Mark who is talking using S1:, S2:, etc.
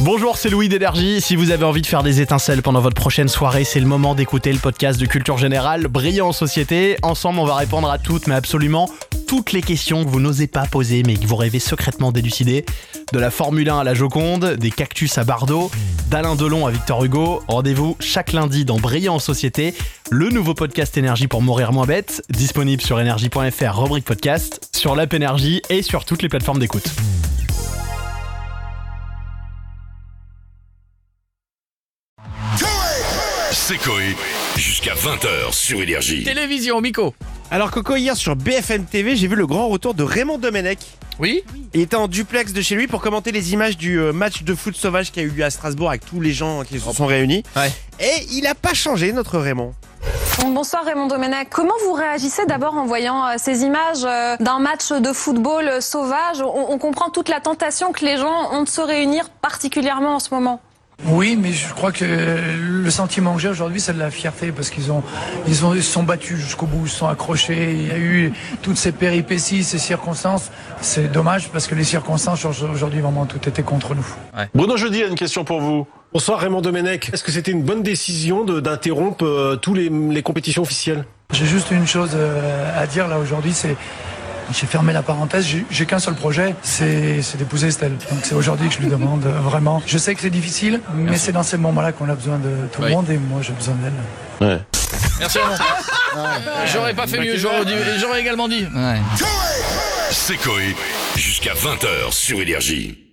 S1: Bonjour, c'est Louis d'Énergie. Si vous avez envie de faire des étincelles pendant votre prochaine soirée, c'est le moment d'écouter le podcast de Culture Générale, Brillant en Société. Ensemble, on va répondre à toutes, mais absolument toutes les questions que vous n'osez pas poser, mais que vous rêvez secrètement d'élucider. De la Formule 1 à la Joconde, des cactus à Bardot, d'Alain Delon à Victor Hugo. Rendez-vous chaque lundi dans Brillant en Société, le nouveau podcast Énergie pour mourir moins bête, disponible sur énergie.fr, rubrique podcast, sur l'app Énergie et sur toutes les plateformes d'écoute.
S2: C'est Coé, jusqu'à 20h sur Énergie.
S3: Télévision, Miko.
S4: Alors Coco, hier sur BFM TV, j'ai vu le grand retour de Raymond Domenech.
S3: Oui.
S4: Il était en duplex de chez lui pour commenter les images du match de foot sauvage qui a eu lieu à Strasbourg avec tous les gens qui se sont réunis.
S3: Ouais.
S4: Et il a pas changé, notre Raymond.
S5: Bonsoir Raymond Domenech. Comment vous réagissez d'abord en voyant ces images d'un match de football sauvage ? On comprend toute la tentation que les gens ont de se réunir particulièrement en ce moment.
S6: Oui, mais je crois que le sentiment que j'ai aujourd'hui, c'est de la fierté parce qu'ils se sont battus jusqu'au bout, ils se sont accrochés. Il y a eu toutes ces péripéties, ces circonstances. C'est dommage parce que les circonstances aujourd'hui, vraiment, tout était contre nous.
S3: Ouais.
S7: Bruno Jeudi a une question pour vous. Bonsoir Raymond Domenech. Est-ce que c'était une bonne décision d'interrompre tous les compétitions officielles ?
S6: J'ai juste une chose à dire là aujourd'hui, c'est j'ai fermé la parenthèse, j'ai qu'un seul projet, c'est d'épouser Estelle. Donc c'est aujourd'hui que je lui demande vraiment. Je sais que c'est difficile, mais c'est dans ces moments-là qu'on a besoin de tout le monde et moi j'ai besoin d'elle.
S7: Ouais.
S3: Merci Raymond. J'aurais pas fait mieux, j'aurais également dit. Ouais.
S2: C'est Coé, jusqu'à 20h sur Énergie.